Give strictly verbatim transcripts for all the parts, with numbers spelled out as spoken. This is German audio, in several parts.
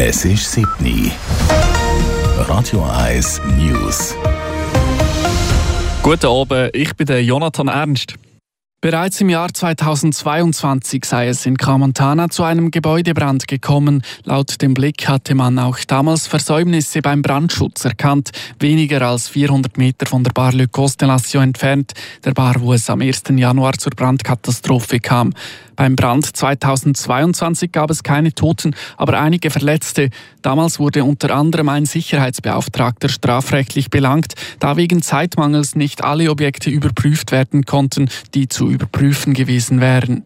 Es ist sieben Uhr. Radio eins News. Guten Abend, ich bin der Jonathan Ernst. Bereits im Jahr zweitausendzweiundzwanzig sei es in Crans-Montana zu einem Gebäudebrand gekommen. Laut dem Blick hatte man auch damals Versäumnisse beim Brandschutz erkannt, weniger als vierhundert Meter von der Bar Le Constellation entfernt, der Bar, wo es am ersten Januar zur Brandkatastrophe kam. Beim Brand zweitausendzweiundzwanzig gab es keine Toten, aber einige Verletzte. Damals wurde unter anderem ein Sicherheitsbeauftragter strafrechtlich belangt, da wegen Zeitmangels nicht alle Objekte überprüft werden konnten, die zu überprüfen gewesen wären.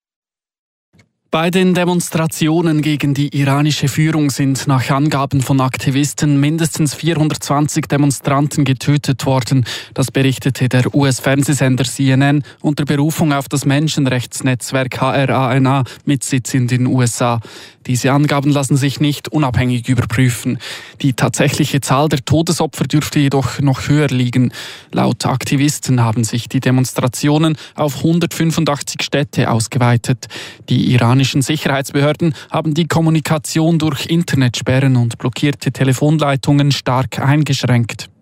Bei den Demonstrationen gegen die iranische Führung sind nach Angaben von Aktivisten mindestens vierhundertzwanzig Demonstranten getötet worden. Das berichtete der U S-Fernsehsender C N N unter Berufung auf das Menschenrechtsnetzwerk H R A N A mit Sitz in den U S A. Diese Angaben lassen sich nicht unabhängig überprüfen. Die tatsächliche Zahl der Todesopfer dürfte jedoch noch höher liegen. Laut Aktivisten haben sich die Demonstrationen auf hundertfünfundachtzig Städte ausgeweitet. Die iranischen Sicherheitsbehörden haben die Kommunikation durch Internetsperren und blockierte Telefonleitungen stark eingeschränkt.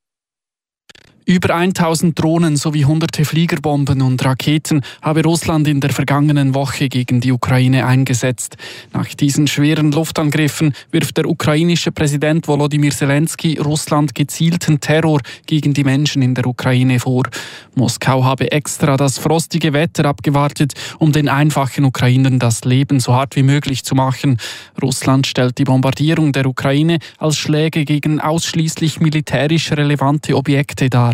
Über tausend Drohnen sowie hunderte Fliegerbomben und Raketen habe Russland in der vergangenen Woche gegen die Ukraine eingesetzt. Nach diesen schweren Luftangriffen wirft der ukrainische Präsident Volodymyr Zelensky Russland gezielten Terror gegen die Menschen in der Ukraine vor. Moskau habe extra das frostige Wetter abgewartet, um den einfachen Ukrainern das Leben so hart wie möglich zu machen. Russland stellt die Bombardierung der Ukraine als Schläge gegen ausschließlich militärisch relevante Objekte dar.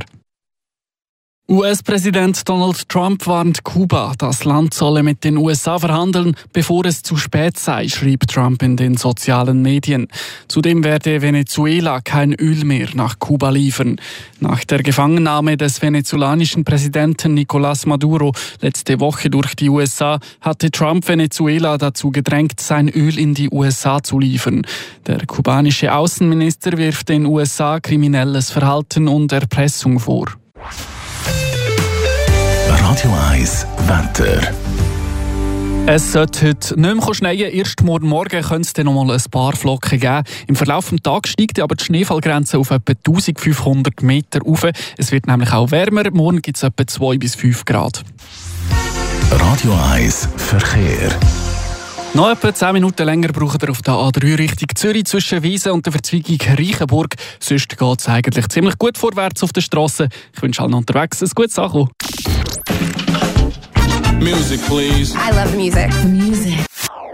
U S-Präsident Donald Trump warnt Kuba, das Land solle mit den U S A verhandeln, bevor es zu spät sei, schrieb Trump in den sozialen Medien. Zudem werde Venezuela kein Öl mehr nach Kuba liefern. Nach der Gefangennahme des venezolanischen Präsidenten Nicolás Maduro letzte Woche durch die U S A hatte Trump Venezuela dazu gedrängt, sein Öl in die U S A zu liefern. Der kubanische Außenminister wirft den U S A kriminelles Verhalten und Erpressung vor. Radio eins Wetter. Es sollte heute nicht mehr schneien. Erst morgen Morgen könnte es dann noch mal ein paar Flocken geben. Im Verlauf des Tages steigt aber die Schneefallgrenze auf etwa eintausendfünfhundert Meter rauf. Es wird nämlich auch wärmer. Morgen gibt es etwa zwei bis fünf Grad. Radio eins Verkehr. Noch etwa zehn Minuten länger braucht ihr auf der A drei Richtung Zürich zwischen Wiesen und der Verzweigung Reichenburg. Sonst geht es eigentlich ziemlich gut vorwärts auf der Strasse. Ich wünsche allen unterwegs ein gutes Ankommen. Music, please. I love music. Music.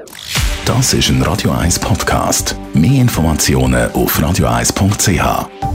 Das ist ein Radio eins Podcast. Mehr Informationen auf radio eins punkt c h.